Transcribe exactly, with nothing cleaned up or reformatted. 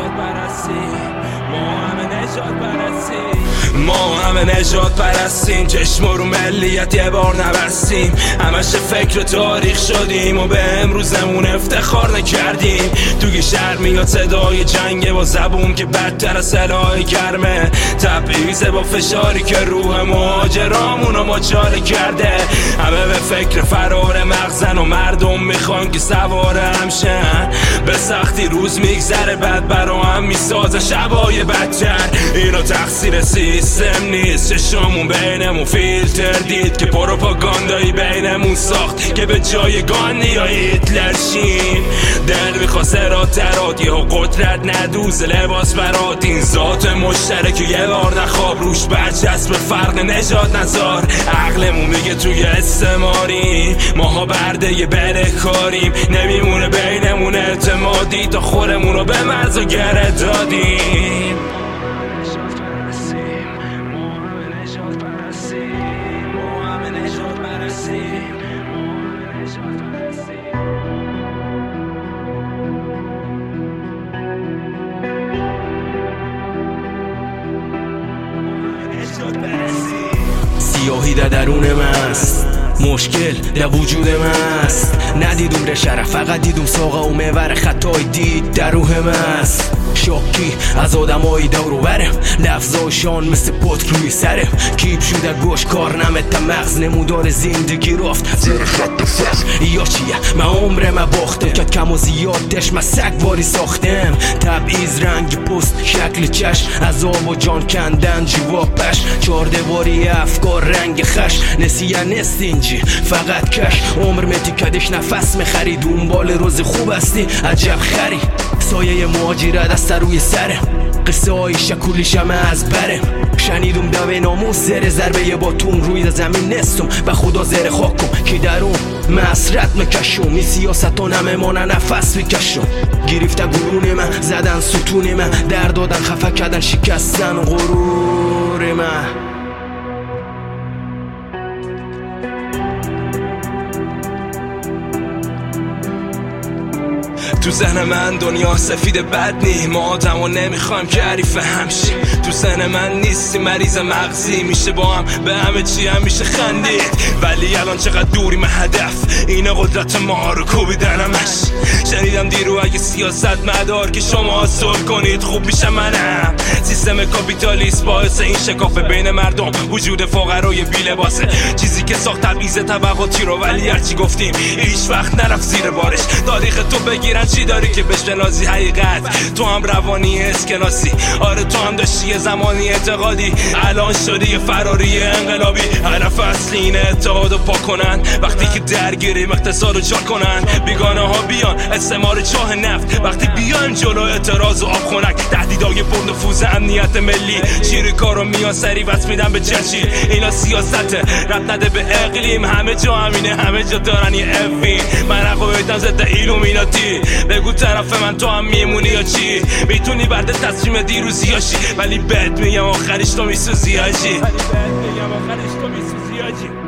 نجات پرستیم ما همه نجات پرستیم ما همه نجات پرستیم چشم رو ملیت یه بار نبستیم همش فکر تاریخ شدیم و به امروزمون افتخار نکردیم توی شهر میاد صدای جنگ با زبون که بدتر از سلاح گرمه تبعیضه با فشاری که روح مهاجرامونو ماچاله کرده همه به فکر فرار مغزن و مردم میخوان که سوار همشن به سختی روز میگذره بعد برا هم میسازه شبای بدتر اینو تقصیر سیستم نیست چشمون بینمون فیلتر دید که پروپاگاندایی بینمون ساخت که به جای گاندی یا هیتلر شیم دل میخواست ارادت یه قدرت ندوز لباس برات این ذات مشترک یه بار نخواب روش برچسب فرق نجات نزار عقلمون میگه توی استعماری ماها برده یه بره کاریم نمیمونه بینمون اعتمادی تا خورمون رو به مرز و گره دادیم سیاهی در درون من است مشکل در وجود من است ندیدم رشره فقط دیدم ساقه و میور خطای دید در روح من است شاکی از آدمای دورو برم لفظاشان مثل پتک روی سرم کیپ شده گوش کار نمت مغز نمودار زندگی رفت زیر خط فخ یا چیه من عمرم باختم که کم و زیادش من سگ واری ساختم تبعیض رنگ پست شکل چشم عذاب و جان کندن جواب پش چار دیواری افکار رنگ خش نسیه نست اینجی فقط کش عمر متی کدش نفس میخری دنبال روز خوب هستی عجب خری سایه مهاجرت دست روی سرم قصه های شکولیشم از برم شنیدم دو ناموس زر ضربه باتون روی زمین نستم به خدا زر خاک کن که در اون مسرت مکشم این سیاستان همه مانه نفس بکشم گرفتن گلون من زدن ستون من در دادن خفه کردن شکستن غرور من تو ذهن من دنیا سفید بد نی ما آدم و نمیخوایم که حریف همشی تو ذهن من نیستی مریض مغزی میشه با هم به همه چی هم میشه خندید ولی الان چقدر دوریم هدف اینه قدرت ما رو کوبیدنمش شنیدم دیرو اگه سیاست مدار که شما صلح کنید خوب میشه منم سیستم کاپیتالیست باعث این شکاف بین مردم وجود فقرای بی لباسه چیزی که ساخت تبعیض طبقاتی رو ولی هرچی گفتیم هیچ وقت نرفت زیر بارش تاریخ تو بگیرن چی داری که بشناسی حقیقت تو هم روانی اسکناسی آره تو هم داشتی یه زمانی اعتقادی الان شدی یه فراری انقلابی هدف اصلی اینه اتحاد و پاک کنن وقتی که درگیریم اقتصاد رو جا کنن بیگانه ها بیان استعمار چاه نفت وقتی بیان جلو اعتراض و آب خنک تهدیدای بند و فوز امنیت ملی شیر کارو میان سری وصل میدن به جشی اینا سیاسته رب نده به اقلیم همه جا همینه همه جا دارن یه اوین من عقایدم ضد ایلومیناتی بگو طرف من تو هم میمونی یا چی میتونی بعد تصمیم دیروزی هاشی ولی بد میگم آخرش تو میسوزی هاشی